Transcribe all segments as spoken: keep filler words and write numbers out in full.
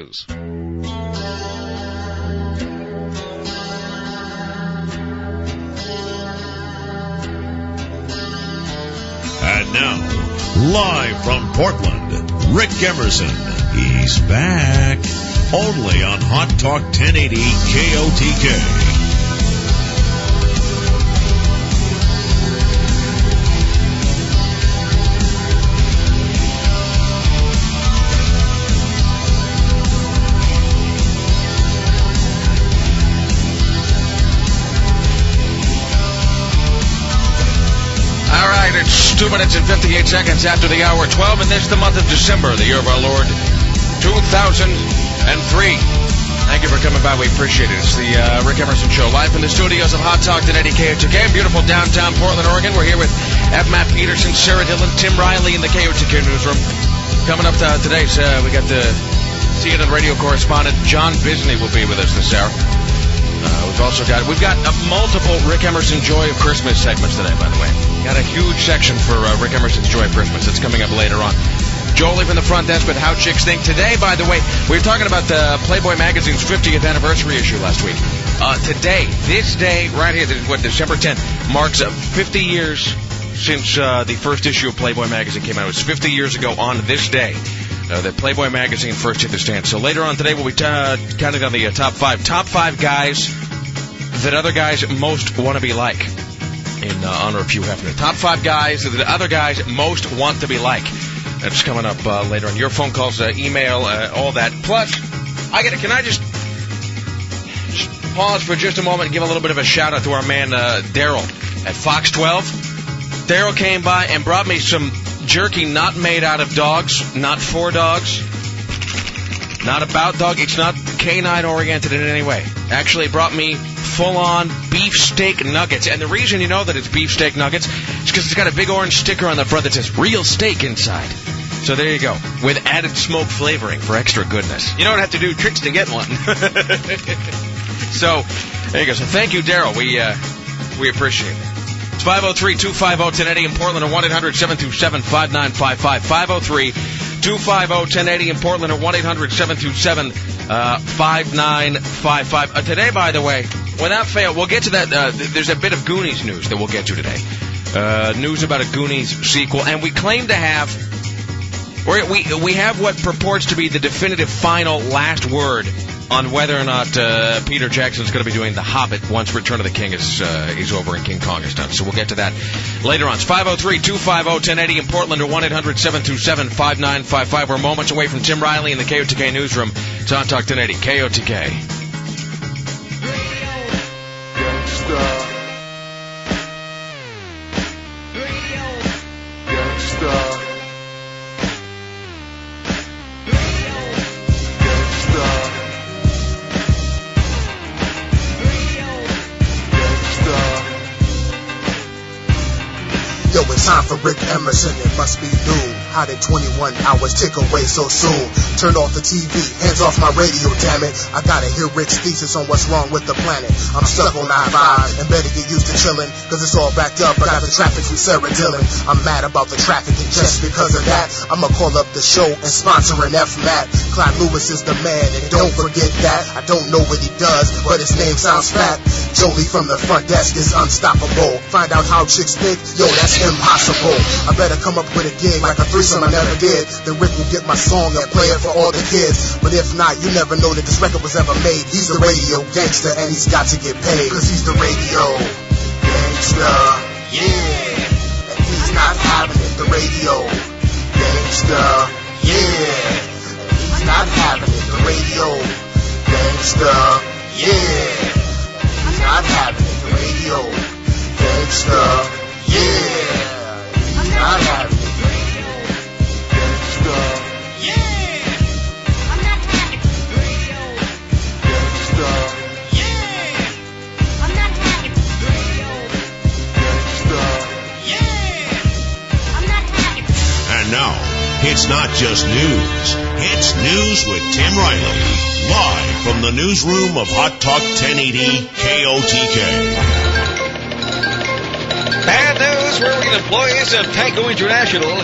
News. And now, live from Portland, Rick Emerson. He's back. Only on Hot Talk ten eighty K O T K. It's two minutes and fifty-eight seconds after the hour twelve, and this is the month of December, the year of our Lord, two thousand three. Thank you for coming by. We appreciate it. It's the uh, Rick Emerson Show, live from the studios of Hot Talk ten eighty K O T K in beautiful downtown Portland, Oregon. We're here with F. Matt Peterson, Sarah Dillon, Tim Riley in the K O T K newsroom. Coming up uh, today, uh, we got the C N N radio correspondent John Bisney will be with us this hour. Uh, we've also got we've got uh, multiple Rick Emerson Joy of Christmas segments today, by the way. Got a huge section for uh, Rick Emerson's Joy of Christmas. It's coming up later on. Jolie from the front desk with How Chicks Think. Today, by the way, we were talking about the Playboy magazine's fiftieth anniversary issue last week. Uh, today, this day, right here, this is what, December tenth, marks uh, fifty years since uh, the first issue of Playboy magazine came out. It was fifty years ago on this day uh, that Playboy magazine first hit the stand. So later on today, we'll be t- uh, counting on the uh, top five. Top five guys that other guys most want to be like. In uh, honor of Hugh Hefner. Top five guys that other guys most want to be like. That's coming up uh, later on. Your phone calls, uh, email, uh, all that. Plus, I get. Can I just, just pause for just a moment and give a little bit of a shout out to our man uh, Daryl at Fox twelve. Daryl came by and brought me some jerky not made out of dogs, not for dogs, not about dog. It's not canine oriented in any way. Actually, it brought me full-on beefsteak nuggets. And the reason you know that it's beefsteak nuggets is because it's got a big orange sticker on the front that says real steak inside. So there you go, with added smoke flavoring for extra goodness. You don't have to do tricks to get one. So there you go. So thank you, Daryl. We uh, we appreciate it. It's five oh three, two five oh, ten eighty in Portland, or one eight hundred, seven two seven, five nine five five. five oh three, two five oh, ten eighty in Portland, or one eight hundred, seven two seven, five nine five five. Uh, today, by the way, without fail, we'll get to that. Uh, th- there's a bit of Goonies news that we'll get to today. Uh, news about a Goonies sequel, and we claim to have, or we we have what purports to be the definitive final last word on whether or not uh, Peter Jackson's going to be doing The Hobbit once Return of the King is uh, is over and King Kong is done. So we'll get to that later on. It's five oh three, two five oh, ten eighty in Portland, or one eight hundred, seven two seven, five nine five five. We're moments away from Tim Riley in the K O T K newsroom. It's on Talk ten eighty, K O T K. Gangsta. Gangsta. Yo, it's time for Rick Emerson, it must be noon. How did twenty-one hours tick away so soon? Turn off the T V, hands off my radio, damn it. I gotta hear Rick's thesis on what's wrong with the planet. I'm stuck on I five and better get used to chilling, cause it's all backed up. I got the traffic from Sarah Dillon. I'm mad about the traffic, and just because of that, I'ma call up the show and sponsor an F M A T. Clyde Lewis is the man, and don't forget that. I don't know what he does, but his name sounds fat. Jolie from the front desk is unstoppable. Find out how chicks think, yo, that's impossible. I better come up with a gig like a threesome I never did. Then Rick will get my song and play it for all the kids. But if not, you never know that this record was ever made. He's the radio gangster and he's got to get paid, cause he's the radio gangster, yeah. And he's not having it, the radio gangster, yeah. And he's not having it, the radio gangster, yeah. He's not having it, the radio gangster, yeah. He's not having it, the radio gangster, yeah. I'm not having it, the radio gangster, yeah. I'm not having it, the radio gangster, yeah. I'm not having it. And now, it's not just news. It's News with Tim Riley. Live from the newsroom of Hot Talk ten eighty K O T K. Bad news, working employees of Tyco International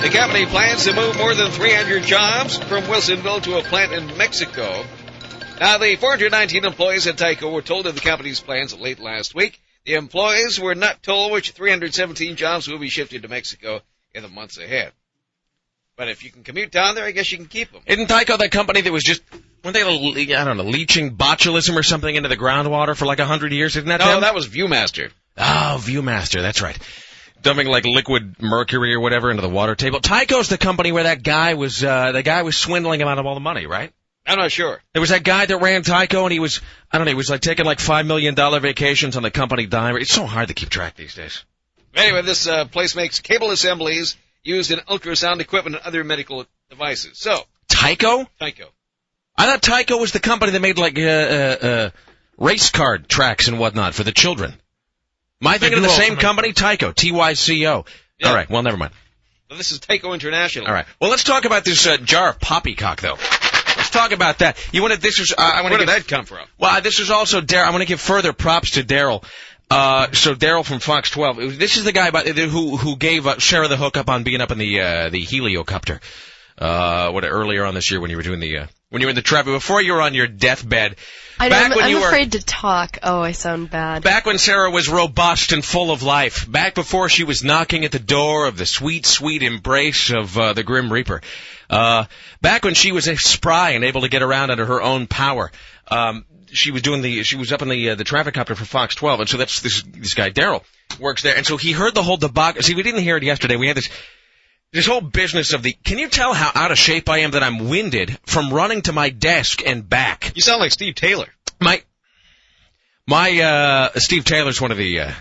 The company plans to move more than three hundred jobs from Wilsonville to a plant in Mexico. Now, the four hundred nineteen employees at Tyco were told of the company's plans late last week. The employees were not told which three hundred seventeen jobs will be shifted to Mexico in the months ahead. But if you can commute down there, I guess you can keep them. Isn't Tyco that company that was just, weren't they, I don't know, leaching botulism or something into the groundwater for like a hundred years? Isn't that No, them? that was Viewmaster. Oh, Viewmaster, that's right. Dumping like liquid mercury or whatever into the water table. Tyco's the company where that guy was, uh, the guy was swindling him out of all the money, right? I'm not sure. There was that guy that ran Tyco, and he was, I don't know, he was like taking like five million dollars vacations on the company dime. It's so hard to keep track these days. Anyway, this uh, place makes cable assemblies used in ultrasound equipment and other medical devices. So, Tyco? Tyco. I thought Tyco was the company that made like uh, uh, uh, race card tracks and whatnot for the children. Am I thinking of the same company? Tyco, T Y C O. Yeah. All right, well, never mind. Well, this is Tyco International. All right. Well, let's talk about this uh, jar of poppycock, though. Let's talk about that. You want to? This is. Uh, I want Where to. did that come from? Well, this is also Daryl. I want to give further props to Daryl. Uh, so Daryl from Fox twelve. This is the guy by, who who gave uh, Sarah the hookup on being up in the uh, the heliocopter. Uh, what earlier on this year when you were doing the uh, when you were in the traffic before you were on your deathbed. I back I'm, when I'm you afraid were, to talk. Oh, I sound bad. Back when Sarah was robust and full of life. Back before she was knocking at the door of the sweet, sweet embrace of uh, the Grim Reaper. Uh, back when she was spry and able to get around under her own power. Um, she was doing the, she was up in the, uh, the traffic copter for Fox twelve, and so that's this, this guy, Daryl, works there, and so he heard the whole debacle. See, we didn't hear it yesterday. We had this, this whole business of the, can you tell how out of shape I am that I'm winded from running to my desk and back? You sound like Steve Taylor. My, my, uh, Steve Taylor's one of the, uh,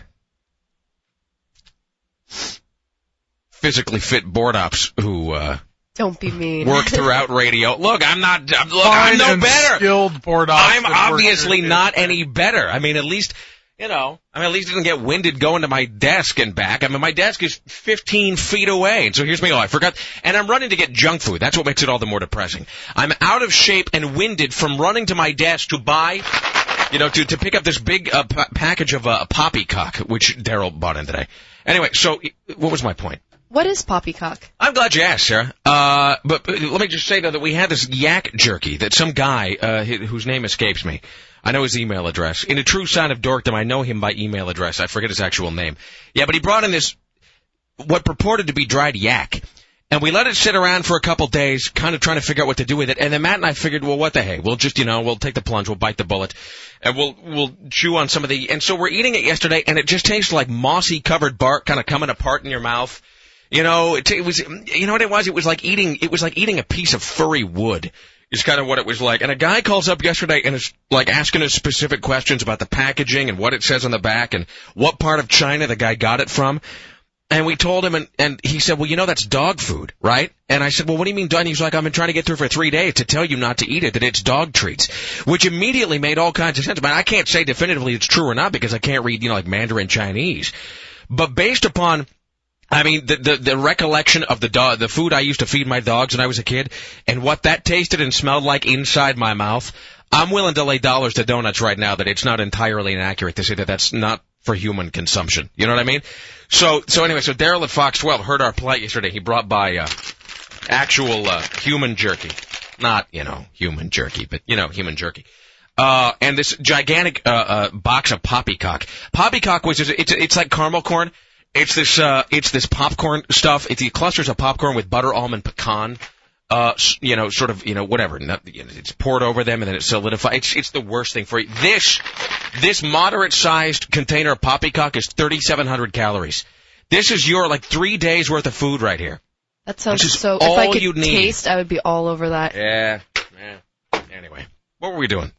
physically fit board ops who, uh, Don't be mean. work throughout radio. Look, I'm not, I'm, look, Fine I'm no and better. Skilled board ops I'm that work obviously here. not any better. I mean, at least, you know, I mean, at least I didn't get winded going to my desk and back. I mean, my desk is fifteen feet away. And so here's me. Oh, I forgot. And I'm running to get junk food. That's what makes it all the more depressing. I'm out of shape and winded from running to my desk to buy, you know, to, to pick up this big uh, p- package of uh, poppycock, which Daryl bought in today. Anyway, so what was my point? What is poppycock? I'm glad you asked, Sarah. Uh, but, but let me just say, though, that we had this yak jerky that some guy, uh, whose name escapes me, I know his email address. In a true sign of dorkdom, I know him by email address. I forget his actual name. Yeah, but he brought in this, what purported to be dried yak. And we let it sit around for a couple days, kind of trying to figure out what to do with it. And then Matt and I figured, well, what the hey? We'll just, you know, we'll take the plunge, we'll bite the bullet, and we'll we'll chew on some of the. And so we're eating it yesterday, and it just tastes like mossy covered bark, kind of coming apart in your mouth. You know, it, it was. You know what it was? It was like eating. It was like eating a piece of furry wood. Is kind of what it was like. And a guy calls up yesterday and is like asking us specific questions about the packaging and what it says on the back and what part of China the guy got it from. And we told him, and, and he said, well, you know, that's dog food, right? And I said, well, what do you mean dog? And he's like, I've been trying to get through for three days to tell you not to eat it, that it's dog treats, which immediately made all kinds of sense. But I can't say definitively it's true or not because I can't read, you know, like Mandarin Chinese. But based upon, I mean, the, the, the recollection of the dog, the food I used to feed my dogs when I was a kid and what that tasted and smelled like inside my mouth, I'm willing to lay dollars to donuts right now that it's not entirely inaccurate to say that that's not for human consumption. You know what I mean? So, so anyway, so Daryl at Fox twelve heard our plight yesterday. He brought by, uh, actual, uh, human jerky. Not, you know, human jerky, but, you know, human jerky. Uh, and this gigantic, uh, uh, box of poppycock. Poppycock was, it's, it's like caramel corn. It's this, uh, it's this popcorn stuff. It's the clusters of popcorn with butter, almond, pecan, uh, you know, sort of, you know, whatever. Not, you know, it's poured over them and then it's solidified. It's, it's the worst thing for you. This, this moderate-sized container of poppycock is thirty-seven hundred calories. This is your, like, three days worth of food right here. That sounds This is so, all if I could you'd need. taste, I would be all over that. Yeah, yeah. Anyway, what were we doing?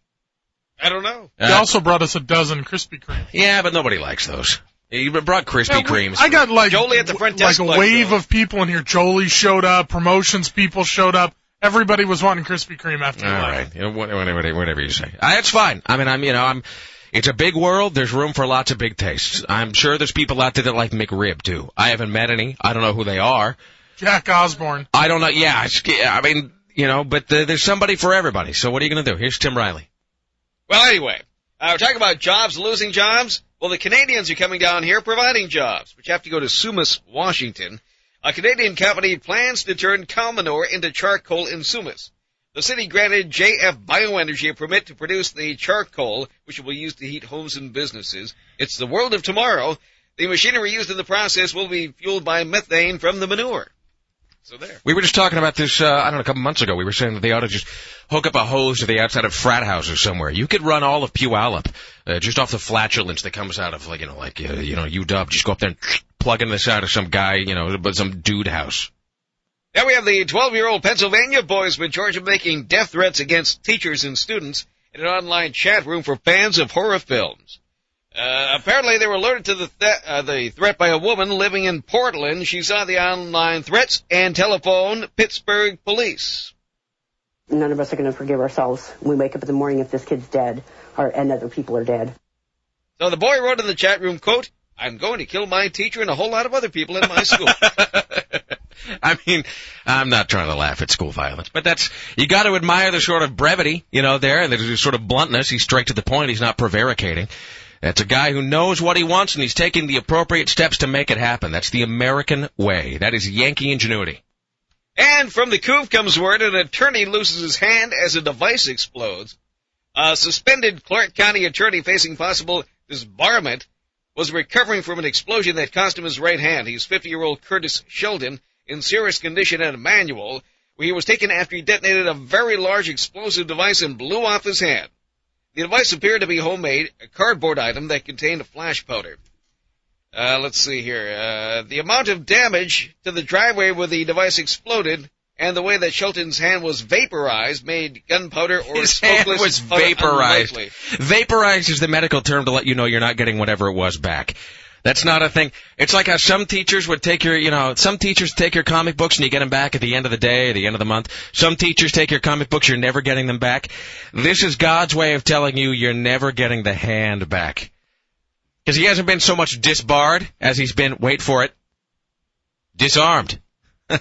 I don't know. He Uh, also brought us a dozen Krispy Kremes. yeah, but nobody likes those. You brought Krispy Yeah, we- Kremes. I got like, Jolie at the front like desk a likes wave those. of people in here. Jolie showed up. Promotions people showed up. Everybody was wanting Krispy Kreme after All you left. right, you know, whatever, whatever you say. Uh, it's fine. I mean, I'm, you know, I'm. It's a big world. There's room for lots of big tastes. I'm sure there's people out there that like McRib too. I haven't met any. I don't know who they are. Jack Osborne. I don't know. Yeah, it's, I mean, you know, but uh, there's somebody for everybody. So what are you going to do? Here's Tim Riley. Well, anyway, uh, we're talking about jobs, losing jobs. Well, the Canadians are coming down here providing jobs, but you have to go to Sumas, Washington. A Canadian company plans to turn cow manure into charcoal in Sumas. The city granted J F Bioenergy a permit to produce the charcoal, which will be used to heat homes and businesses. It's the world of tomorrow. The machinery used in the process will be fueled by methane from the manure. So there. We were just talking about this, uh, I don't know, a couple months ago. We were saying that they ought to just hook up a hose to the outside of frat houses somewhere. You could run all of Puyallup, uh, just off the flatulence that comes out of, like, you know, like, uh, you know, U W. Just go up there and plug in the side of some guy, you know, but some dude house. Now we have the twelve-year-old Pennsylvania boys with charge of making death threats against teachers and students in an online chat room for fans of horror films. Uh, apparently they were alerted to the, th- uh, the threat by a woman living in Portland. She saw the online threats and telephoned Pittsburgh police. None of us are going to forgive ourselves. We wake up in the morning if this kid's dead or, and other people are dead. So the boy wrote in the chat room, quote, "I'm going to kill my teacher and a whole lot of other people in my school." I mean, I'm not trying to laugh at school violence, but that's, you got to admire the sort of brevity, you know, there, and the sort of bluntness. He's straight to the point. He's not prevaricating. That's a guy who knows what he wants, and he's taking the appropriate steps to make it happen. That's the American way. That is Yankee ingenuity. And from the Couve comes word an attorney loses his hand as a device explodes. A suspended Clark County attorney facing possible disbarment was recovering from an explosion that cost him his right hand. He's fifty-year-old Curtis Sheldon, in serious condition at Emmanuel, where he was taken after he detonated a very large explosive device and blew off his hand. The device appeared to be homemade, a cardboard item that contained a flash powder. Uh, let's see here. Uh, the amount of damage to the driveway where the device exploded and the way that Shelton's hand was vaporized made gunpowder or His smokeless hand was powder vaporized. unlikely. Vaporized is the medical term to let you know you're not getting whatever it was back. That's not a thing. It's like how some teachers would take your, you know, some teachers take your comic books and you get them back at the end of the day, at the end of the month. Some teachers take your comic books, you're never getting them back. This is God's way of telling you you're never getting the hand back. Because he hasn't been so much disbarred as he's been, wait for it, disarmed. uh,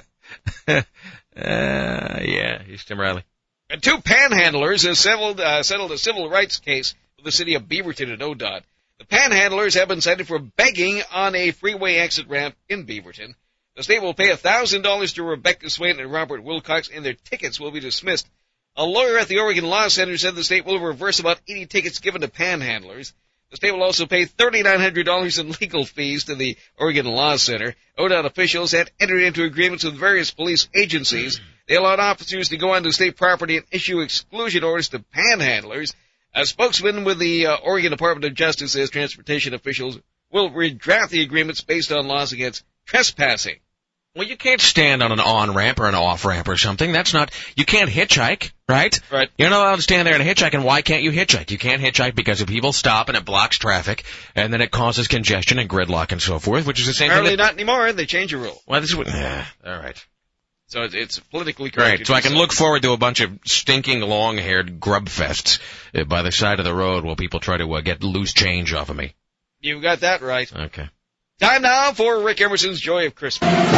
yeah, he's Tim Riley. And two panhandlers have settled, uh, settled a civil rights case with the city of Beaverton and O D O T. The panhandlers have been cited for begging on a freeway exit ramp in Beaverton. The state will pay one thousand dollars to Rebecca Swain and Robert Wilcox, and their tickets will be dismissed. A lawyer at the Oregon Law Center said the state will reverse about eighty tickets given to panhandlers. The state will also pay three thousand nine hundred dollars in legal fees to the Oregon Law Center. O D O T officials had entered into agreements with various police agencies. They allowed officers to go onto state property and issue exclusion orders to panhandlers. A spokesman with the uh, Oregon Department of Justice says transportation officials will redraft the agreements based on laws against trespassing. Well, you can't stand on an on-ramp or an off-ramp or something. That's not, you can't hitchhike, right? Right. You're not allowed to stand there and hitchhike, and why can't you hitchhike? You can't hitchike because if people stop and it blocks traffic, and then it causes congestion and gridlock and so forth, which is the same Apparently thing that, not anymore. They change a rule. well, this is what, yeah, all right. So it's, it's politically correct. Right, so I can look forward to a bunch of stinking, long-haired grub fests uh, by the side of the road while people try to uh, get loose change off of me. You got that right. Okay. Time now for Rick Emerson's Joy of Christmas. It's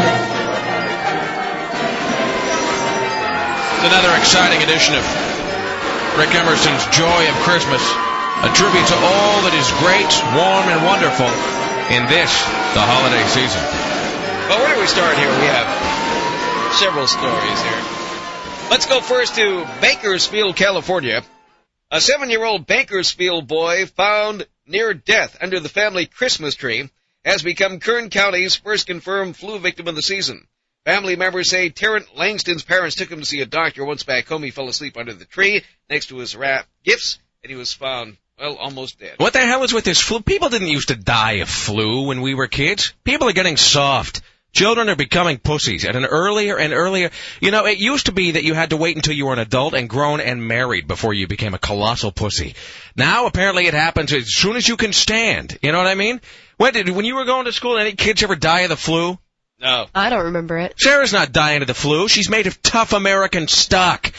another exciting edition of Rick Emerson's Joy of Christmas, a tribute to all that is great, warm, and wonderful in this, the holiday season. Well, where do we start here? We have several stories here. Let's go first to Bakersfield, California. A seven-year-old Bakersfield boy found near death under the family Christmas tree has become Kern County's first confirmed flu victim of the season. Family members say Terrence Langston's parents took him to see a doctor. Once back home, he fell asleep under the tree next to his wrapped gifts, and he was found, well, almost dead. What the hell is with this flu? People didn't used to die of flu when we were kids. People are getting soft. Children are becoming pussies at an earlier and earlier. You know, it used to be that you had to wait until you were an adult and grown and married before you became a colossal pussy. Now, apparently, it happens as soon as you can stand. You know what I mean? When did when you were going to school, any kids ever die of the flu? No. I don't remember it. Sarah's not dying of the flu. She's made of tough American stock.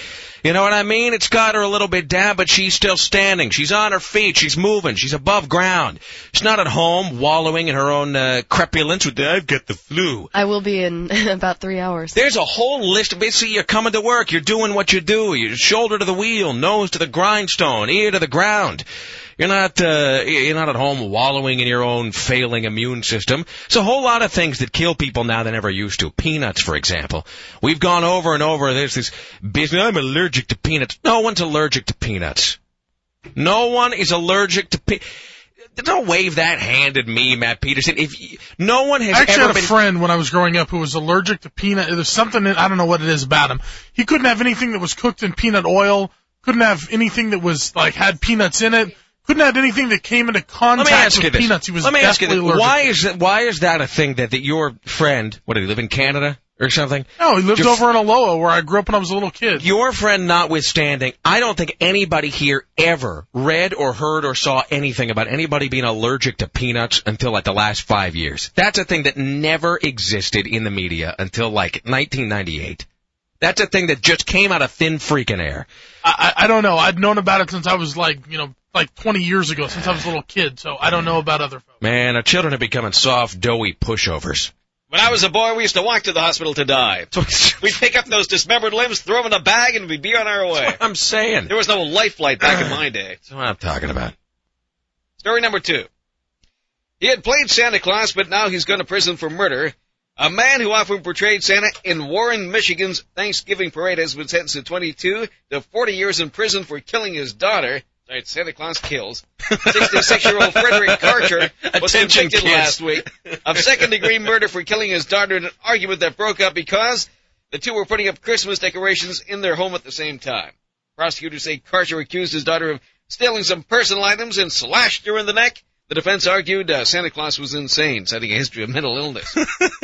You know what I mean? It's got her a little bit down, but she's still standing. She's on her feet. She's moving. She's above ground. She's not at home wallowing in her own uh, crepulence with the, I've got the flu. I will be in about three hours. There's a whole list of, basically, you're coming to work. You're doing what you do. You're shoulder to the wheel, nose to the grindstone, ear to the ground. You're not, uh, you're not at home wallowing in your own failing immune system. It's a whole lot of things that kill people now than ever used to. Peanuts, for example. We've gone over and over. There's this business. I'm allergic to peanuts. No one's allergic to peanuts. No one is allergic to peanuts. Don't wave that hand at me, Matt Peterson. If you, no one has I actually ever had a been... friend when I was growing up who was allergic to peanut. There's something, I don't know what it is about him. He couldn't have anything that was cooked in peanut oil. Couldn't have anything that was, like, had peanuts in it. Couldn't have anything that came into contact with peanuts. He was Let me ask you this. allergic. Why is that, why is that a thing that, that your friend, what, did he live in Canada or something? No, he lived Your, over in Aloha where I grew up when I was a little kid. Your friend notwithstanding, I don't think anybody here ever read or heard or saw anything about anybody being allergic to peanuts until like the last five years. That's a thing that never existed in the media until like nineteen ninety-eight. That's a thing that just came out of thin freaking air. I, I, I don't know. I'd known about it since I was like, you know, like twenty years ago, since I was a little kid, so I don't know about other folks. Man, our children are becoming soft, doughy pushovers. When I was a boy, we used to walk to the hospital to die. We'd pick up those dismembered limbs, throw them in a bag, and we'd be on our way. That's what I'm saying. There was no life flight back in my day. That's what I'm talking about. Story number two. He had played Santa Claus, but now he's gone to prison for murder. A man who often portrayed Santa in Warren, Michigan's Thanksgiving parade has been sentenced to twenty-two to forty years in prison for killing his daughter. Right, Santa Claus kills. sixty-six-year-old Frederick Karcher was Attention, convicted kids. last week of second-degree murder for killing his daughter in an argument that broke up because the two were putting up Christmas decorations in their home at the same time. Prosecutors say Karcher accused his daughter of stealing some personal items and slashed her in the neck. The defense argued uh, Santa Claus was insane, citing a history of mental illness.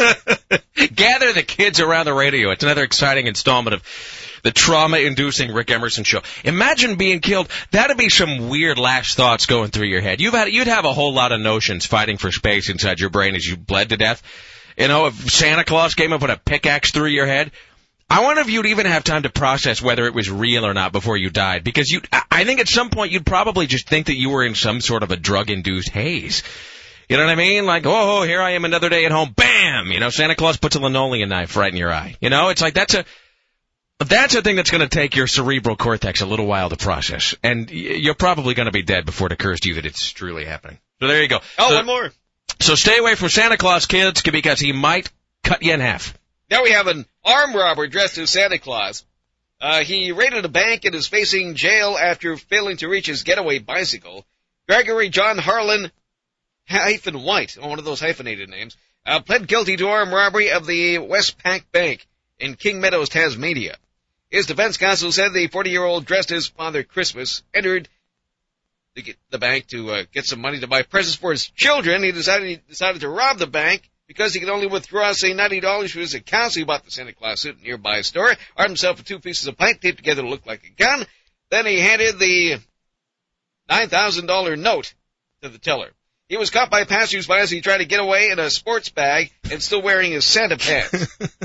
Gather the kids around the radio. It's another exciting installment of the trauma-inducing Rick Emerson show. Imagine being killed. That'd be some weird last thoughts going through your head. You've had, you'd have a whole lot of notions fighting for space inside your brain as you bled to death. You know, if Santa Claus came up with a pickaxe through your head, I wonder if you'd even have time to process whether it was real or not before you died. Because you, I think at some point you'd probably just think that you were in some sort of a drug-induced haze. You know what I mean? Like, oh, here I am another day at home. Bam! You know, Santa Claus puts a linoleum knife right in your eye. You know, it's like that's a... That's a thing that's going to take your cerebral cortex a little while to process. And you're probably going to be dead before it occurs to you that it's truly happening. So there you go. Oh, so, one more. So stay away from Santa Claus, kids, because he might cut you in half. Now we have an armed robber dressed as Santa Claus. Uh, he raided a bank and is facing jail after failing to reach his getaway bicycle. Gregory John Harlan hyphen White, one of those hyphenated names, uh, pled guilty to armed robbery of the Westpac Bank in King Meadows, Tasmania. His defense counsel said the forty-year-old dressed as Father Christmas entered the, the bank to uh, get some money to buy presents for his children. He decided he decided to rob the bank because he could only withdraw, say, ninety dollars from his account. So he bought the Santa Claus suit at a nearby store, armed himself with two pieces of pipe taped together to look like a gun. Then he handed the nine thousand dollars note to the teller. He was caught by passers-by as he tried to get away in a sports bag and still wearing his Santa pants.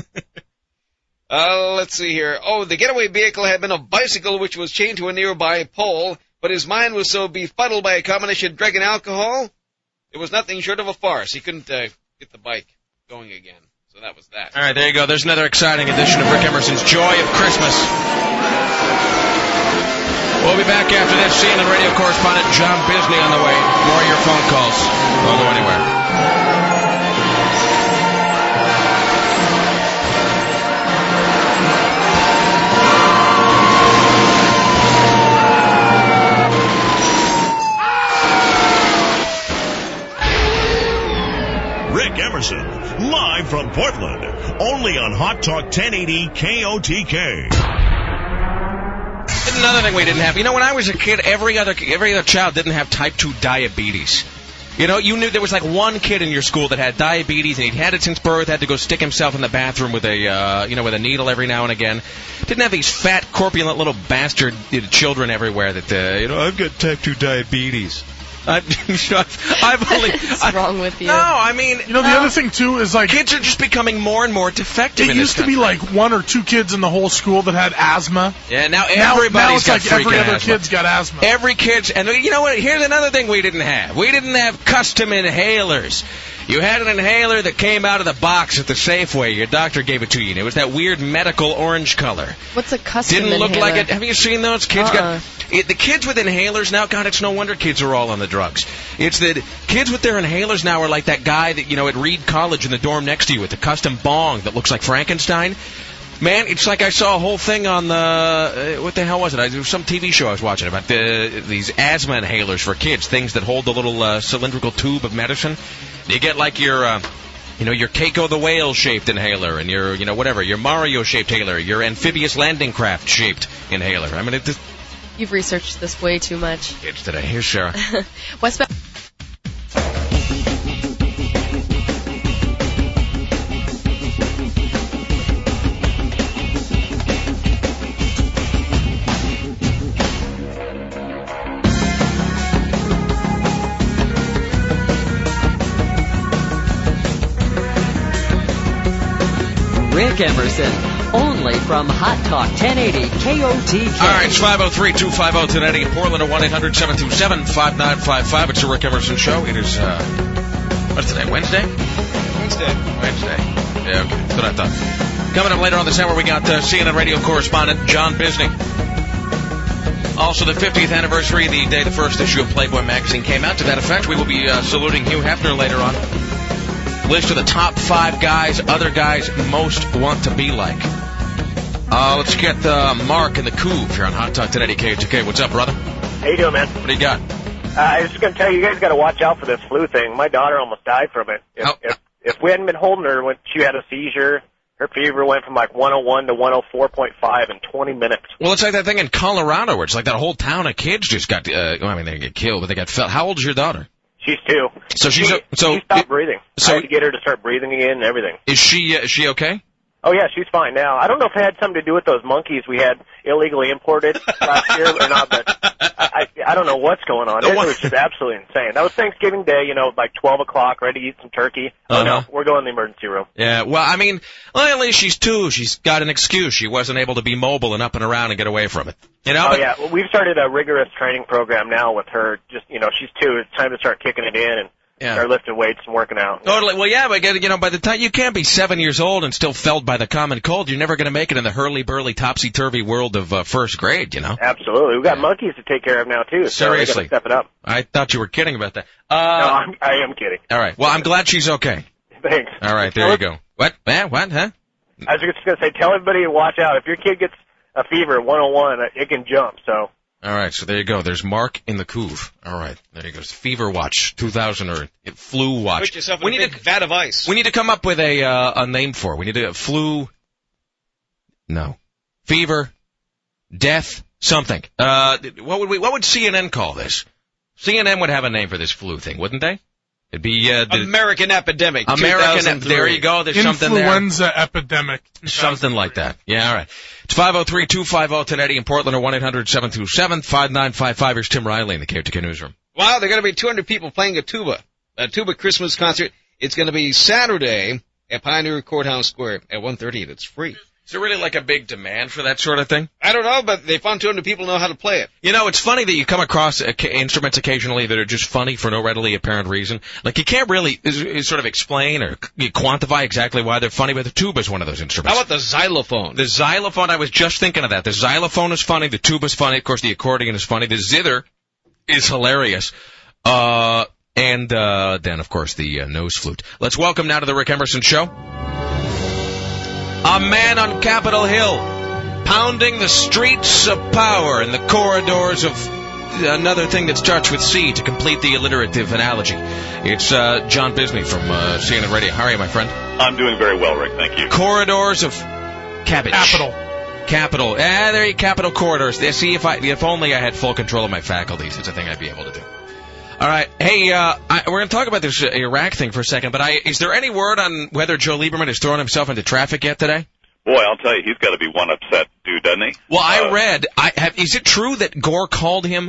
Uh, let's see here. Oh, the getaway vehicle had been a bicycle which was chained to a nearby pole, but his mind was so befuddled by a combination of drug and alcohol, it was nothing short of a farce. He couldn't uh, get the bike going again. So that was that. All right, there you go. There's another exciting edition of Rick Emerson's Joy of Christmas. We'll be back after this. C N N radio correspondent John Bisney on the way. More of your phone calls. Don't go anywhere. Rick Emerson, live from Portland, only on Hot Talk ten eighty K O T K. Another thing we didn't have. You know, when I was a kid, every other every other child didn't have type two diabetes. You know, you knew there was like one kid in your school that had diabetes, and he'd had it since birth, had to go stick himself in the bathroom with a, uh, you know, with a needle every now and again. Didn't have these fat, corpulent little bastard children everywhere that, uh, you know, I've got type two diabetes. I, I've only. What's I, wrong with you? No, I mean, You know, the No. other thing, too, is like... kids are just becoming more and more defective It in this used to be country. like one or two kids in the whole school that had asthma. Yeah, now Now, everybody's now it's got like every freaking other asthma. kid's got asthma. Every kid's, and you know what? Here's another thing we didn't have. We didn't have custom inhalers. You had an inhaler that came out of the box at the Safeway. Your doctor gave it to you. And it was that weird medical orange color. What's a custom Didn't look inhaler? like it. Have you seen those? Kids Uh-uh. got it, the kids with inhalers now. God, it's no wonder kids are all on the drugs. It's that kids with their inhalers now are like that guy that you know at Reed College in the dorm next to you with the custom bong that looks like Frankenstein. Man, it's like I saw a whole thing on the uh, what the hell was it? I, it was some T V show I was watching about the, these asthma inhalers for kids, things that hold the little uh, cylindrical tube of medicine. You get like your, uh, you know, your Keiko the whale shaped inhaler, and your, you know, whatever, your Mario shaped inhaler, your amphibious landing craft shaped inhaler. I mean, it just You've researched this way too much. kids today. Here's Sarah. Westbound. Rick Emerson, only from Hot Talk ten eighty K O T K. All right, it's five oh three, two five oh, ten eighty in Portland at one eight hundred, seven two seven, five nine five five. It's the Rick Emerson Show. It is, uh, what's today, Wednesday? Wednesday. Wednesday. Yeah, okay. That's what I thought. Coming up later on this hour, we got uh, C N N radio correspondent John Bisney. Also, the fiftieth anniversary, the day the first issue of Playboy magazine came out. To that effect, we will be uh, saluting Hugh Hefner later on. List of the top five guys other guys most want to be like. Uh, let's get uh, Mark in the Couve here on Hot Talk ten eighty K O T K. What's up, brother? How you doing, man? What do you got? Uh, I was just going to tell you, you guys got to watch out for this flu thing. My daughter almost died from it. If, Oh. if, if we hadn't been holding her when she had a seizure, her fever went from like one oh one to one oh four point five in twenty minutes. Well, it's like that thing in Colorado where it's like that whole town of kids just got, uh, well, I mean, they didn't get killed, but they got felt. How old is your daughter? She's two. So she's she, a, so she stopped it- breathing. so- I had to get her to start breathing again and everything. is she uh, is she okay? Oh yeah, she's fine now. I don't know if it had something to do with those monkeys we had illegally imported last year or not, but I, I, I don't know what's going on. It was just absolutely insane. That was Thanksgiving Day, you know, like twelve o'clock, ready to eat some turkey. Oh Uh-huh. no, we're going to the emergency room. Yeah, well, I mean, well, at least she's two. She's got an excuse. She wasn't able to be mobile and up and around and get away from it. You know? Oh but- yeah, well, we've started a rigorous training program now with her. Just you know, she's two. It's time to start kicking it in and Yeah. start lifting weights and working out. Totally. Well, yeah, but you know, by the time you can't be seven years old and still felled by the common cold, you're never going to make it in the hurly-burly, topsy-turvy world of uh, first grade. You know. Absolutely, we've got monkeys to take care of now too. So we Seriously. gotta step it up. I thought you were kidding about that. no, Uh, I'm, I am kidding. all right. Well, I'm glad she's okay. Thanks. All right. There you go. What? Eh, what? Huh? I was just gonna say, tell everybody to watch out. If your kid gets a fever at one oh one, it can jump. So. All right, so there you go. There's Mark in the Couve. All right, there you go. It's Fever Watch two thousand or Flu Watch. Put yourself in we a need big to vat of ice. we need to come up with a uh, a name for it. We need a flu. No, fever, death, something. Uh, what would we? What would C N N call this? C N N would have a name for this flu thing, wouldn't they? It'd be uh, the American epidemic. American. two thousand three. There you go. There's something there. Influenza epidemic. Something like that. Yeah, all right. It's five oh three, two five oh, ten eighty in Portland or one eight hundred, seven two seven, five nine five five. Here's Tim Riley in the K O T K newsroom. Wow, there are going to be two hundred people playing a tuba. A tuba Christmas concert. It's going to be Saturday at Pioneer Courthouse Square at one thirty, and it's free. Is there really like a big demand for that sort of thing? I don't know, but they found two hundred people know how to play it. You know, it's funny that you come across uh, instruments occasionally that are just funny for no readily apparent reason. Like, you can't really is, is sort of explain or c- quantify exactly why they're funny, but the tuba is one of those instruments. How about the xylophone? The xylophone, I was just thinking of that. The xylophone is funny, the tuba's funny, of course the accordion is funny, the zither is hilarious. Uh, and, uh, then, of course, the uh, nose flute. Let's welcome now to the Rick Emerson Show, a man on Capitol Hill, pounding the streets of power and the corridors of another thing that starts with C to complete the alliterative analogy. It's uh, John Bisney from uh, C N N Radio. How are you, my friend? I'm doing very well, Rick. Thank you. Corridors of cabbage. Capital. Capital. Ah, there you Capital corridors. There, see, if I, if only I had full control of my faculties, it's a thing I'd be able to do. All right. Hey, uh, I, we're going to talk about this uh, Iraq thing for a second, but I, is there any word on whether Joe Lieberman has thrown himself into traffic yet today? Boy, I'll tell you, he's got to be one upset dude, doesn't he? Well, I Uh, read, I have, is it true that Gore called him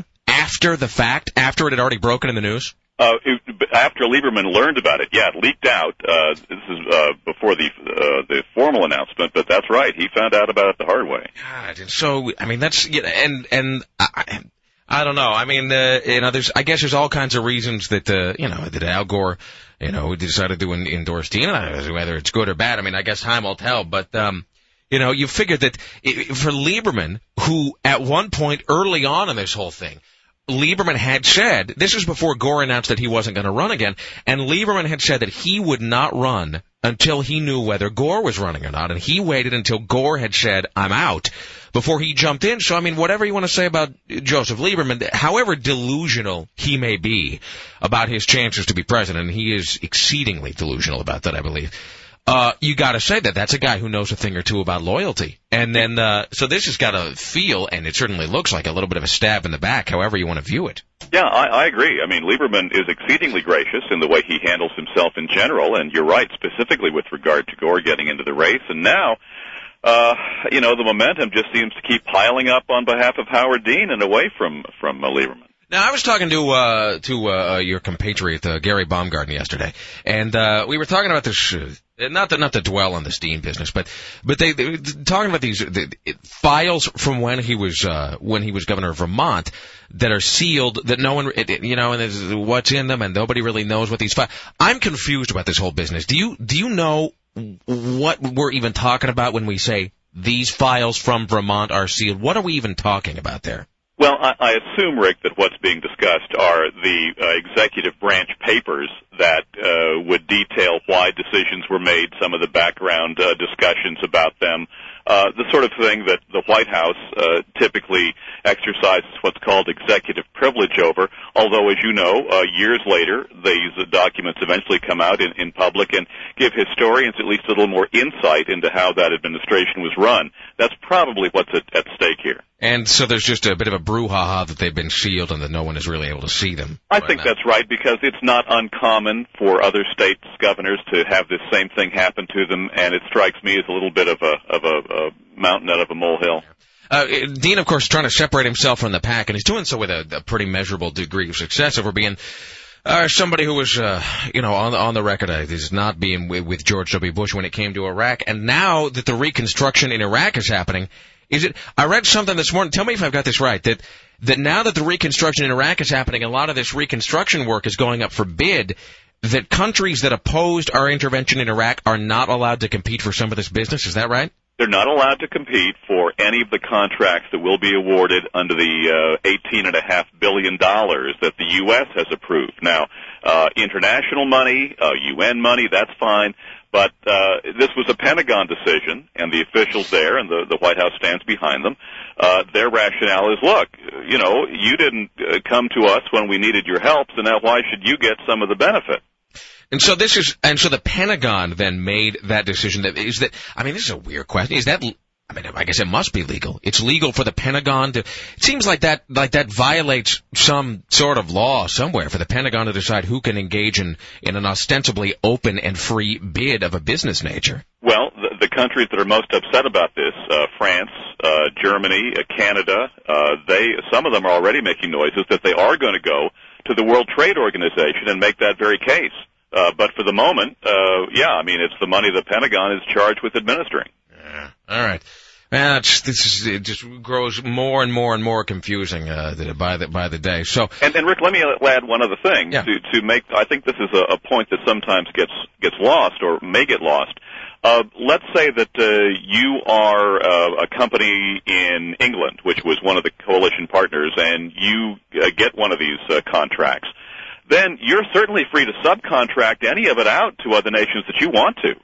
after the fact, after it had already broken in the news? Uh, it, after Lieberman learned about it, yeah, it leaked out. Uh, this is uh, before the uh, the formal announcement, but that's right. He found out about it the hard way. God, and so I mean that's you know, and and I, I don't know. I mean, uh, you know, there's I guess there's all kinds of reasons that uh, you know that Al Gore, you know, decided to endorse Tina, whether it's good or bad. I mean, I guess time will tell, but. um You know, you figured that it, for Lieberman, who at one point early on in this whole thing, Lieberman had said, this was before Gore announced that he wasn't going to run again, and Lieberman had said that he would not run until he knew whether Gore was running or not, and he waited until Gore had said, I'm out, before he jumped in. So, I mean, whatever you want to say about Joseph Lieberman, however delusional he may be about his chances to be president, and he is exceedingly delusional about that, I believe. Uh, you gotta say that that's a guy who knows a thing or two about loyalty. And then, uh, so this has gotta feel, and it certainly looks like a little bit of a stab in the back, however you want to view it. Yeah, I, I agree. I mean, Lieberman is exceedingly gracious in the way he handles himself in general, and you're right, specifically with regard to Gore getting into the race. And now, uh, you know, the momentum just seems to keep piling up on behalf of Howard Dean and away from, from uh, Lieberman. Now, I was talking to uh to uh your compatriot uh, Gary Baumgarten yesterday, and uh we were talking about this. Uh, not to not to dwell on this Dean business, but but they, they were talking about these the, it, files from when he was uh when he was governor of Vermont that are sealed, that no one it, you know, and there's what's in them, and nobody really knows what these files. I'm confused about this whole business. Do you do you know what we're even talking about when we say these files from Vermont are sealed? What are we even talking about there? Well, I, I assume, Rick, that what's being discussed are the uh, executive branch papers that uh, would detail why decisions were made, some of the background uh, discussions about them, uh, the sort of thing that the White House uh, typically exercises what's called executive privilege over, although, as you know, uh, years later, these uh, documents eventually come out in, in public and give historians at least a little more insight into how that administration was run. That's probably what's at, at stake here. And so there's just a bit of a brouhaha that they've been sealed and that no one is really able to see them. I think now. that's right, because it's not uncommon for other states' governors to have this same thing happen to them, and it strikes me as a little bit of a of a, a mountain out of a molehill. Uh, Dean, of course, is trying to separate himself from the pack, and he's doing so with a, a pretty measurable degree of success over being uh, somebody who was, uh, you know, on the, on the record as not being with, with George W. Bush when it came to Iraq. And now that the reconstruction in Iraq is happening, is it? I read something this morning. Tell me if I've got this right. That that now that the reconstruction in Iraq is happening, a lot of this reconstruction work is going up for bid. That countries that opposed our intervention in Iraq are not allowed to compete for some of this business. Is that right? They're not allowed to compete for any of the contracts that will be awarded under the uh, eighteen point five billion dollars that the U S has approved. Now, uh, international money, uh, U N money, that's fine. But uh, this was a Pentagon decision, and the officials there, and the, the White House stands behind them, uh, their rationale is, look, you know, you didn't uh, come to us when we needed your help, so now why should you get some of the benefit? And so this is, and so the Pentagon then made that decision. That is that. I mean, this is a weird question. Is that? I mean, I guess it must be legal. It's legal for the Pentagon to. It seems like that, like that violates some sort of law somewhere for the Pentagon to decide who can engage in in an ostensibly open and free bid of a business nature. Well, the, the countries that are most upset about this, uh, France, uh, Germany, uh, Canada, uh, they some of them are already making noises that they are going to go to the World Trade Organization and make that very case. Uh, but for the moment, uh, yeah, I mean, it's the money the Pentagon is charged with administering. Yeah. All right. Man, it's, this is, it just grows more and more and more confusing uh, by the by the day. So, and, and Rick, let me add one other thing yeah. to to make. I think this is a, a point that sometimes gets gets lost or may get lost. Uh, let's say that uh, you are uh, a company in England, which was one of the coalition partners, and you uh, get one of these uh, contracts. Then you're certainly free to subcontract any of it out to other nations that you want to.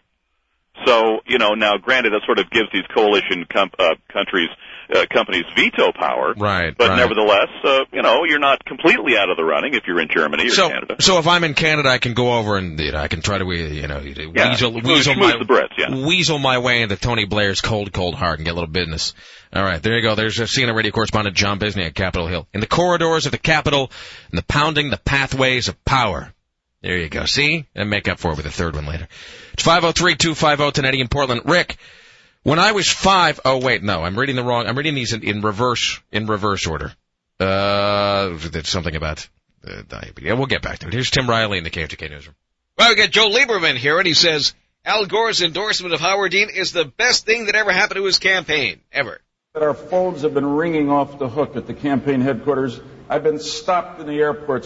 So, you know, now granted that sort of gives these coalition com- uh, countries, uh, companies veto power. Right. But right. nevertheless, uh, you know, you're not completely out of the running if you're in Germany or so, Canada. So if I'm in Canada, I can go over and, you know, I can try to, you know, yeah. weasel, Schmooze, weasel, schmooze my, the Brits, yeah. weasel my way into Tony Blair's cold, cold heart and get a little business. All right, there you go. There's uh, C N N radio correspondent John Bisney at Capitol Hill. In the corridors of the Capitol, and the pounding the pathways of power. There you go. See? And make up for it with a third one later. It's five oh three, two five oh, ten eighty in Portland. Rick, when I was five, oh wait, no, I'm reading the wrong, I'm reading these in, in reverse, in reverse order. Uh, there's something about uh, diabetes. Yeah, we'll get back to it. Here's Tim Riley in the K F T K Newsroom. Well, we got Joe Lieberman here, and he says Al Gore's endorsement of Howard Dean is the best thing that ever happened to his campaign, ever. Our phones have been ringing off the hook at the campaign headquarters. I've been stopped in the airports.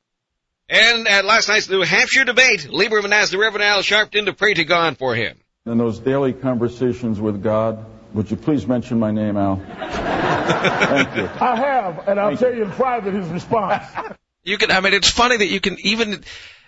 And at last night's New Hampshire debate, Lieberman asked the Reverend Al Sharpton to pray to God for him. In those daily conversations with God, would you please mention my name, Al? Thank you. I have, and I'll Thank tell you in private his response. You can, I mean, it's funny that you can even,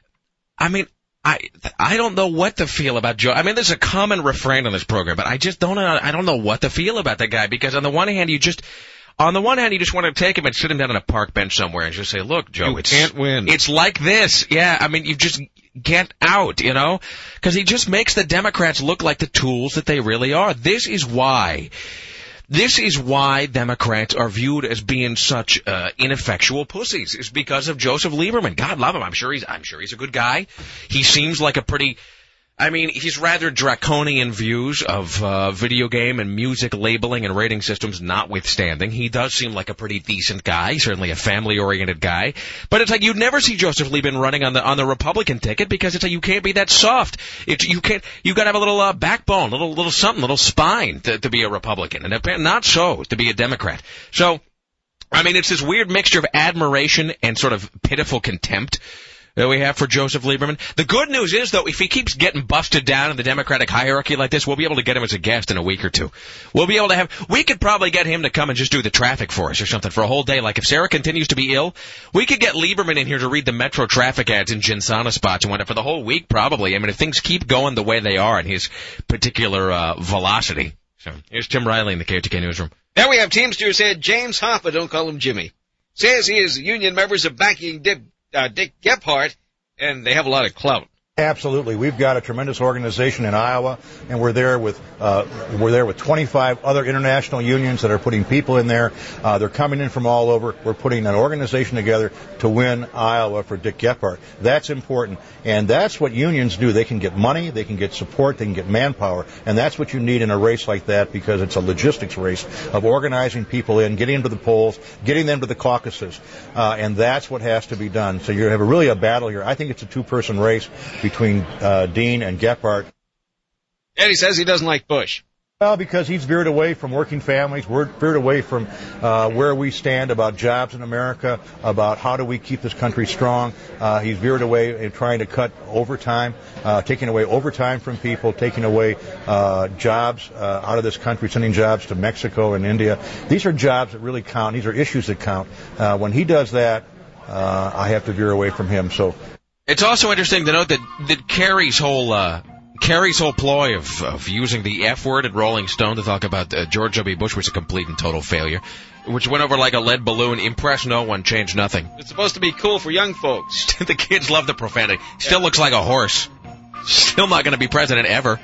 I mean, I I don't know what to feel about Joe. I mean, there's a common refrain on this program, but I just don't know, I don't know what to feel about that guy, because on the one hand, you just, on the one hand, you just want to take him and sit him down on a park bench somewhere and just say, look, Joe, you it's, can't win. It's like this. Yeah, I mean, you just get out, you know, because he just makes the Democrats look like the tools that they really are. This is why. This is why Democrats are viewed as being such uh, ineffectual pussies. It's because of Joseph Lieberman. God love him. I'm sure he's. I'm sure he's a good guy. He seems like a pretty. I mean, he's rather draconian views of uh, video game and music labeling and rating systems notwithstanding. He does seem like a pretty decent guy, certainly a family-oriented guy. But it's like you'd never see Joseph Lieberman running on the on the Republican ticket, because it's like you can't be that soft. It, you can't. You got to have a little uh, backbone, little little something, little spine to, to be a Republican, and apparently not so to be a Democrat. So, I mean, it's this weird mixture of admiration and sort of pitiful contempt that we have for Joseph Lieberman. The good news is, though, if he keeps getting busted down in the Democratic hierarchy like this, we'll be able to get him as a guest in a week or two. We'll be able to have, we could probably get him to come and just do the traffic for us or something for a whole day. Like if Sarah continues to be ill, we could get Lieberman in here to read the Metro traffic ads in Ginsana spots and whatnot for the whole week, probably. I mean, if things keep going the way they are in his particular uh, velocity. So here's Tim Riley in the K F T K Newsroom. Now we have Teamsters head James Hoffa, don't call him Jimmy, says he is union members of backing Dick, uh, Dick Gephardt, and they have a lot of clout. Absolutely. We've got a tremendous organization in Iowa, and we're there with uh, we're there with twenty-five other international unions that are putting people in there. Uh, they're coming in from all over. We're putting an organization together to win Iowa for Dick Gephardt. That's important, and that's what unions do. They can get money, they can get support, they can get manpower, and that's what you need in a race like that, because it's a logistics race of organizing people in, getting them to the polls, getting them to the caucuses, uh, and that's what has to be done. So you have a, really a battle here. I think it's a two-person race between uh, Dean and Gephardt. And he says he doesn't like Bush. Well, because he's veered away from working families, we're veered away from uh, where we stand about jobs in America, about how do we keep this country strong. Uh, he's veered away in trying to cut overtime, uh, taking away overtime from people, taking away uh, jobs uh, out of this country, sending jobs to Mexico and India. These are jobs that really count. These are issues that count. Uh, when he does that, uh, I have to veer away from him. So. It's also interesting to note that, that Kerry's whole uh, Kerry's whole ploy of, of using the F word at Rolling Stone to talk about uh, George W. Bush was a complete and total failure, which went over like a lead balloon, impressed no one, changed nothing. It's supposed to be cool for young folks. The kids love the profanity. Still looks like a horse. Still not going to be president ever.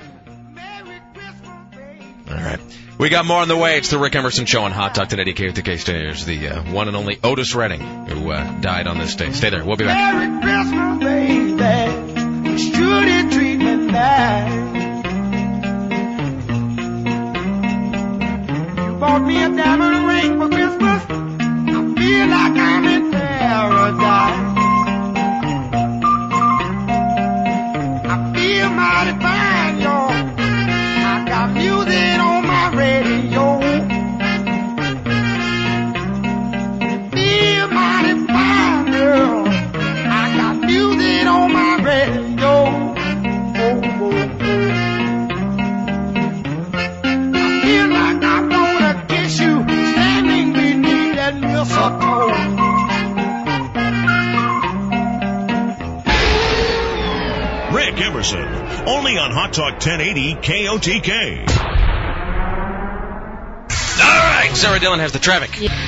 All right. We got more on the way. It's the Rick Emerson Show on Hot Talk today. K F T K Stairs, the uh, one and only Otis Redding, who uh, died on this day. Stay there. We'll be back. Merry Christmas, baby. Should it treat me nice? You bought me a diamond ring for Christmas. I feel like I'm in paradise. I feel mighty fine, y'all. I got music on my radio. Feel mighty fine, girl. I got music on my radio. Oh, oh, oh. I feel like I'm gonna kiss you standing beneath that mistletoe. Rick Emerson, only on Hot Talk ten eighty K O T K. All right, Sarah Dillon has the traffic.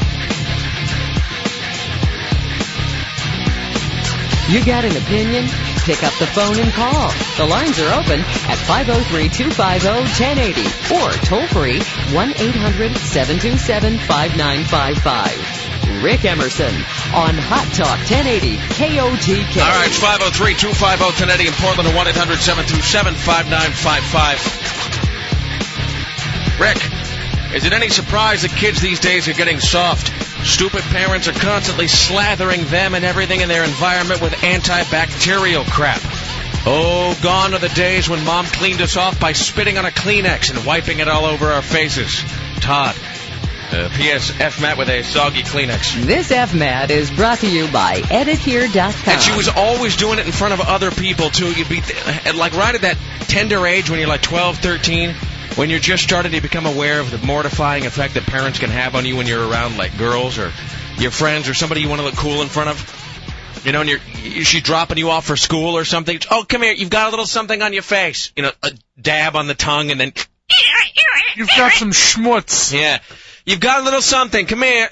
You got an opinion? Pick up the phone and call. The lines are open at five oh three, two five oh, one oh eight oh or toll free one eight hundred, seven two seven, five nine five five. Rick Emerson on Hot Talk ten eighty K O T K. All right, it's five oh three, two five oh, one oh eight oh in Portland or one eight hundred, seven two seven, five nine five five. Rick, is it any surprise that kids these days are getting soft? Stupid parents are constantly slathering them and everything in their environment with antibacterial crap. Oh, gone are the days when Mom cleaned us off by spitting on a Kleenex and wiping it all over our faces. Todd. Uh, P S. F. Matt with a soggy Kleenex. This F M A T is brought to you by edit here dot com. And she was always doing it in front of other people, too. You'd be, th- like, right at that tender age when you're like twelve, thirteen, when you're just starting to become aware of the mortifying effect that parents can have on you when you're around, like, girls or your friends or somebody you want to look cool in front of. You know, and you're, she's dropping you off for school or something. Oh, come here, you've got a little something on your face. You know, a dab on the tongue and then... You've got some schmutz. Yeah. You've got a little something. Come here.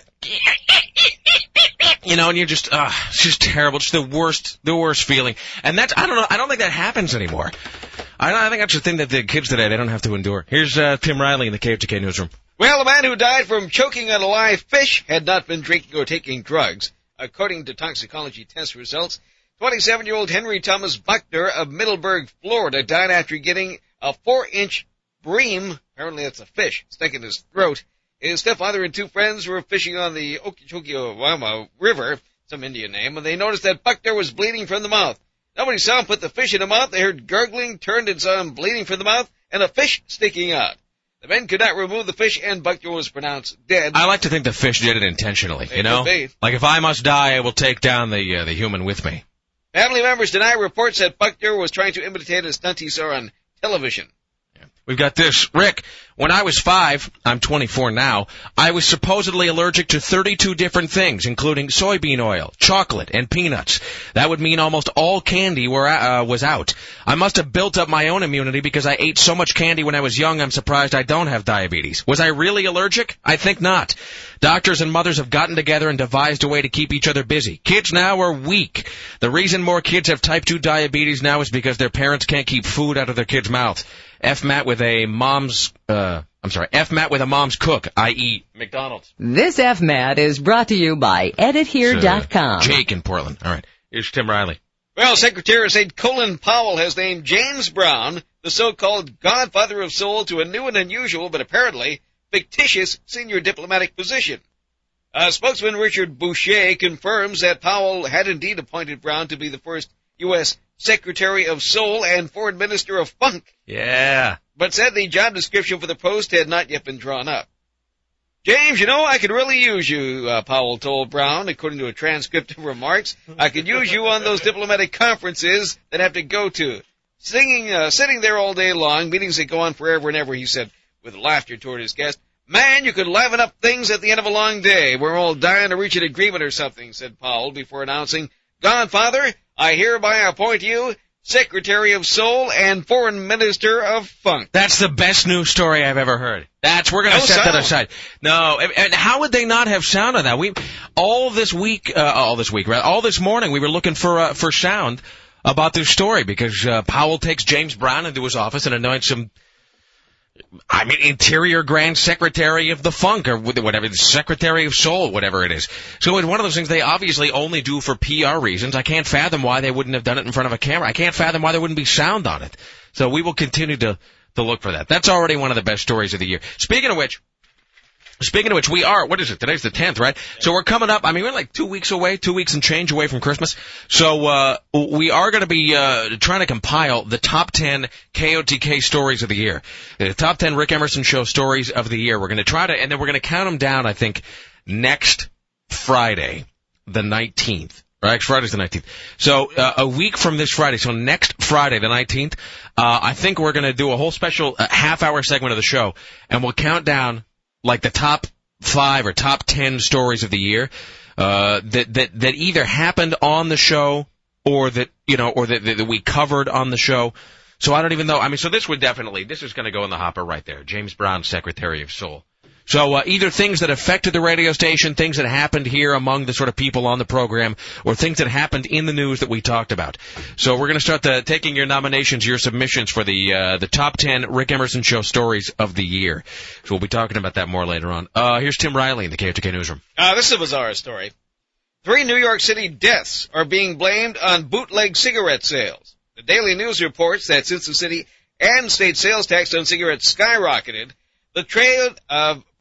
You know, and you're just, uh, it's just terrible. It's the worst, the worst feeling. And that's, I don't know, I don't think that happens anymore. I, don't, I think that's the thing that the kids today, they don't have to endure. Here's uh, Tim Riley in the K F T K newsroom. Well, a man who died from choking on a live fish had not been drinking or taking drugs, according to toxicology test results. twenty-seven-year-old Henry Thomas Buckner of Middleburg, Florida, died after getting a four-inch bream, apparently that's a fish, stuck in his throat. His stepfather and two friends were fishing on the Okeechobee River, some Indian name, when they noticed that Buckner was bleeding from the mouth. Nobody saw him put the fish in the mouth. They heard gurgling, turned and saw him bleeding from the mouth, and a fish sticking out. The men could not remove the fish, and Buckner was pronounced dead. I like to think the fish did it intentionally, It you know? could be. Like, if I must die, I will take down the uh, the human with me. Family members deny reports that Buckner was trying to imitate a stunt he saw on television. We've got this. Rick, when I was five, I'm twenty-four now, I was supposedly allergic to thirty-two different things, including soybean oil, chocolate, and peanuts. That would mean almost all candy were, uh, was out. I must have built up my own immunity because I ate so much candy when I was young, I'm surprised I don't have diabetes. Was I really allergic? I think not. Doctors and mothers have gotten together and devised a way to keep each other busy. Kids now are weak. The reason more kids have type two diabetes now is because their parents can't keep food out of their kids' mouths. F. Matt with a mom's, uh, I'm sorry, F. Matt with a mom's cook, that is. McDonald's. This F M A T is brought to you by edit here dot com. Uh, Jake in Portland. All right. Here's Tim Riley. Well, Secretary of State Colin Powell has named James Brown, the so-called godfather of soul, to a new and unusual, but apparently fictitious, senior diplomatic position. Uh, spokesman Richard Boucher confirms that Powell had indeed appointed Brown to be the first U S Secretary of Soul and Foreign Minister of Funk. Yeah. But said the job description for the post had not yet been drawn up. James, you know, I could really use you, uh, Powell told Brown, according to a transcript of remarks. I could use you on those diplomatic conferences that I have to go to. Singing, uh, sitting there all day long, meetings that go on forever and ever, he said, with laughter toward his guest. Man, you could liven up things at the end of a long day. We're all dying to reach an agreement or something, said Powell before announcing, Godfather, I hereby appoint you Secretary of Soul and Foreign Minister of Funk. That's the best news story I've ever heard. That's, we're going to No set sound. that aside. No, and, and how would they not have sound on that? We, all this week, uh, all this week, right? All this morning, we were looking for, uh, for sound about this story because, uh, Powell takes James Brown into his office and anoints him, I mean, Interior Grand Secretary of the Funk, or whatever, the Secretary of Soul, whatever it is. So it's one of those things they obviously only do for P R reasons. I can't fathom why they wouldn't have done it in front of a camera. I can't fathom why there wouldn't be sound on it. So we will continue to, to look for that. That's already one of the best stories of the year. Speaking of which, Speaking of which, we are, what is it? Today's the tenth, right? So we're coming up, I mean, we're like two weeks away, two weeks and change away from Christmas. So, uh, we are going to be, uh, trying to compile the top ten K O T K stories of the year. The top ten Rick Emerson Show stories of the year. We're going to try to, and then we're going to count them down, I think, next Friday, the nineteenth. Right, Friday's the nineteenth. So, uh, a week from this Friday, so next Friday, the nineteenth, uh, I think we're going to do a whole special uh, half-hour segment of the show, and we'll count down, like, the top five or top ten stories of the year, uh, that, that, that either happened on the show, or that, you know, or that, that we covered on the show. So I don't even know, I mean, so this would definitely, this is going to go in the hopper right there. James Brown, Secretary of Soul. So, uh, either things that affected the radio station, things that happened here among the sort of people on the program, or things that happened in the news that we talked about. So we're going to start the, taking your nominations, your submissions for the, uh, the top ten Rick Emerson Show stories of the year. So we'll be talking about that more later on. Uh, here's Tim Riley in the K F T K newsroom. Uh, this is a bizarre story. Three New York City deaths are being blamed on bootleg cigarette sales. The Daily News reports that since the city and state sales tax on cigarettes skyrocketed, the trade of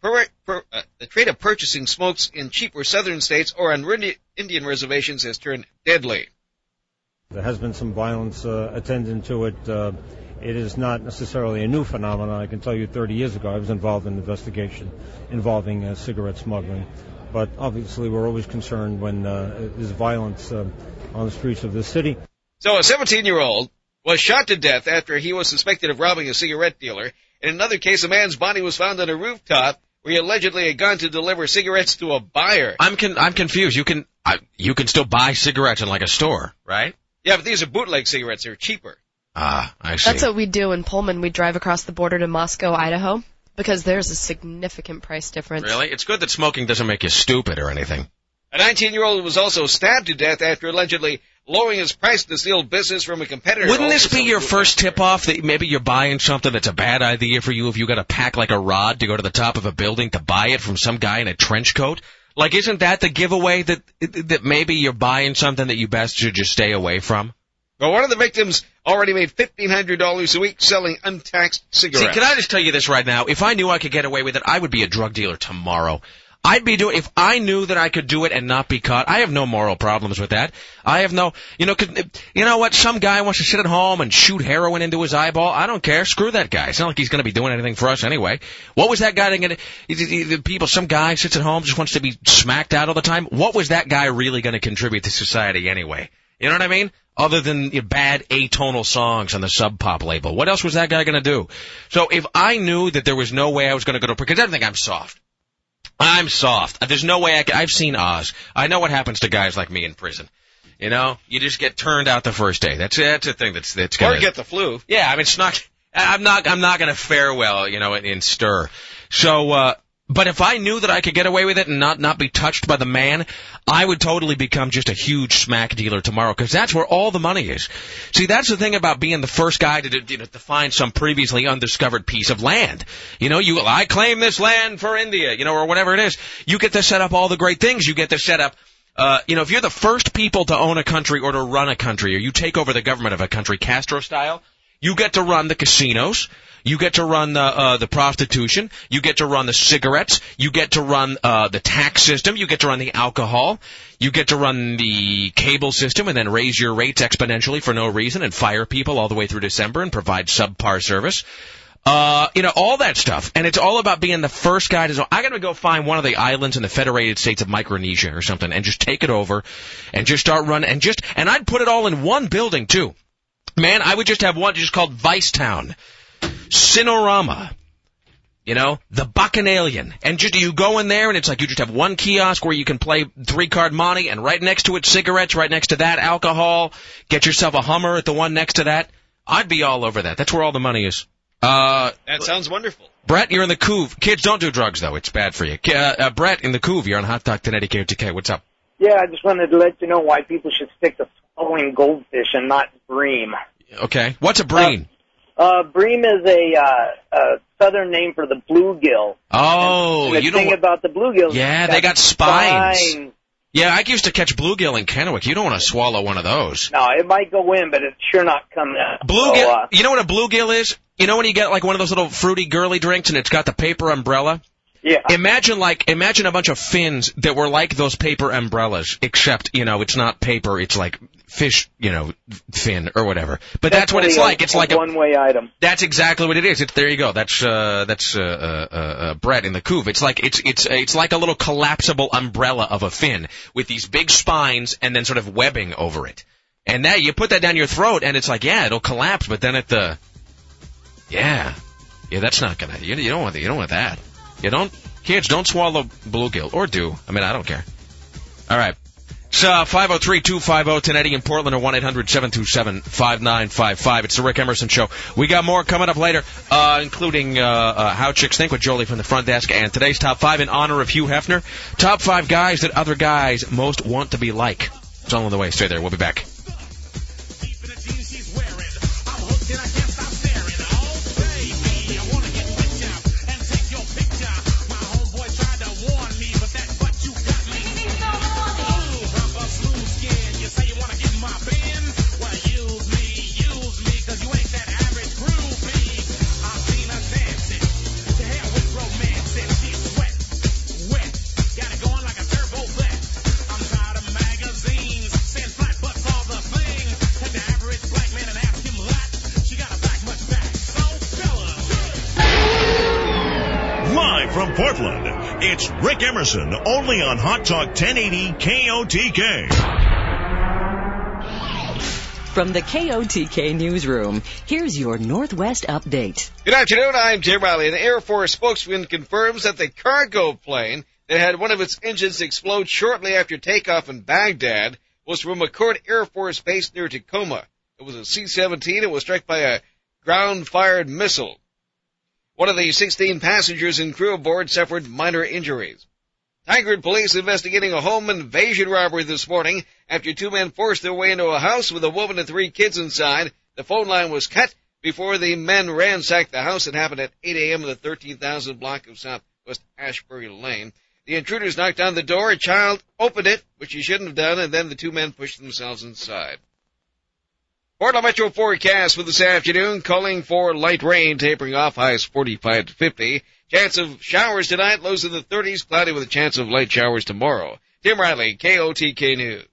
per, per, uh, the trade of purchasing smokes in cheaper southern states or on Indian reservations has turned deadly. There has been some violence uh, attendant to it. Uh, it is not necessarily a new phenomenon. I can tell you thirty years ago I was involved in an investigation involving uh, cigarette smuggling. But obviously we're always concerned when uh, there's violence uh, on the streets of the city. So a seventeen-year-old was shot to death after he was suspected of robbing a cigarette dealer. In another case, a man's body was found on a rooftop where he allegedly had gone to deliver cigarettes to a buyer. I'm con- I'm confused. You can I, you can still buy cigarettes in like a store, right? Yeah, but these are bootleg cigarettes. They're cheaper. Ah, I see. That's what we do in Pullman. We drive across the border to Moscow, Idaho, because there's a significant price difference. Really? It's good that smoking doesn't make you stupid or anything. A nineteen-year-old was also stabbed to death after allegedly lowering his price to steal business from a competitor. Wouldn't this be your first tip-off that maybe you're buying something that's a bad idea for you if you got to pack like a rod to go to the top of a building to buy it from some guy in a trench coat? Like, isn't that the giveaway that that maybe you're buying something that you best should just stay away from? Well, one of the victims already made fifteen hundred dollars a week selling untaxed cigarettes. See, can I just tell you this right now? If I knew I could get away with it, I would be a drug dealer tomorrow. I'd be doing, if I knew that I could do it and not be caught, I have no moral problems with that. I have no, you know, you know what, some guy wants to sit at home and shoot heroin into his eyeball. I don't care. Screw that guy. It's not like he's going to be doing anything for us anyway. What was that guy going to, people, some guy sits at home, just wants to be smacked out all the time. What was that guy really going to contribute to society anyway? You know what I mean? Other than you know, bad atonal songs on the Sub Pop label. What else was that guy going to do? So if I knew that there was no way I was going to go to, because I don't think I'm soft. I'm soft. There's no way I can, I've seen Oz. I know what happens to guys like me in prison. You know, you just get turned out the first day. That's that's a thing that's that's gonna or get the flu. Yeah, I mean it's not. I'm not. I'm not going to fare well, you know, in, in stir. So, uh, but if I knew that I could get away with it and not not be touched by the man, I would totally become just a huge smack dealer tomorrow because that's where all the money is. See, that's the thing about being the first guy to, you know, to find some previously undiscovered piece of land. You know, you I claim this land for India, you know, or whatever it is. You get to set up all the great things. You get to set up. Uh, you know, if you're the first people to own a country or to run a country, or you take over the government of a country, Castro style, you get to run the casinos, you get to run the, uh, the prostitution, you get to run the cigarettes, you get to run, uh, the tax system, you get to run the alcohol, you get to run the cable system and then raise your rates exponentially for no reason and fire people all the way through December and provide subpar service. Uh, you know, all that stuff. And it's all about being the first guy to, I gotta go find one of the islands in the Federated States of Micronesia or something and just take it over and just start running and just, and I'd put it all in one building too. Man, I would just have one just called Vicetown, Cinerama, you know, the Bacchanalian. And just, you go in there and it's like you just have one kiosk where you can play three-card money and right next to it cigarettes, right next to that alcohol, get yourself a Hummer at the one next to that. I'd be all over that. That's where all the money is. Uh, that sounds wonderful. Brett, you're in the Couve. Kids, don't do drugs, though. It's bad for you. Uh, uh, Brett, in the Couve, you're on Hot Talk ten eighty K O T K. What's up? Yeah, I just wanted to let you know why people should stick to swallowing goldfish and not bream. Okay. What's a bream? Uh, uh, bream is a, uh, a southern name for the bluegill. Oh, and, and the you thing know about the bluegills. Yeah, got they got spines. spines. Yeah, I used to catch bluegill in Kennewick. You don't want to swallow one of those. No, it might go in, but it's sure not coming out. Bluegill. So, uh, you know what a bluegill is? You know when you get like one of those little fruity girly drinks and it's got the paper umbrella? Yeah. Imagine like, imagine a bunch of fins that were like those paper umbrellas, except, you know, it's not paper, it's like fish, you know, fin or whatever. But that's, that's what it's a, like. It's a like a one-way item. That's exactly what it is. It's, there you go. That's, uh, that's, uh, uh, uh, Brett in the Couve. It's like, it's, it's, it's like a little collapsible umbrella of a fin with these big spines and then sort of webbing over it. And now you put that down your throat and it's like, yeah, it'll collapse, but then at the, yeah. Yeah, that's not gonna, you, you don't want, you don't want that. You don't, kids, don't swallow bluegill, or do. I mean, I don't care. All right. It's uh, five oh three, two five oh, ten eighty in Portland or one eight hundred, seven two seven, five nine five five. It's the Rick Emerson Show. We got more coming up later, uh, including uh, uh, How Chicks Think with Jolie from the front desk, and today's Top five in honor of Hugh Hefner. Top five guys that other guys most want to be like. It's all on the way. Stay there. We'll be back. She's from Portland, it's Rick Emerson, only on Hot Talk ten eighty K O T K. From the K O T K newsroom, here's your Northwest update. Good afternoon, I'm Tim Riley. An Air Force spokesman confirms that the cargo plane that had one of its engines explode shortly after takeoff in Baghdad was from McCord Air Force Base near Tacoma. It was a C seventeen. It was struck by a ground-fired missile. One of the sixteen passengers and crew aboard suffered minor injuries. Tigard police investigating a home invasion robbery this morning after two men forced their way into a house with a woman and three kids inside. The phone line was cut before the men ransacked the house. It happened at eight a.m. in the thirteen thousand block of Southwest Ashbury Lane. The intruders knocked on the door. A child opened it, which he shouldn't have done, and then the two men pushed themselves inside. Portland Metro forecast for this afternoon, calling for light rain, tapering off, highs forty-five to fifty. Chance of showers tonight, lows in the thirties, cloudy with a chance of light showers tomorrow. Tim Riley, K O T K News.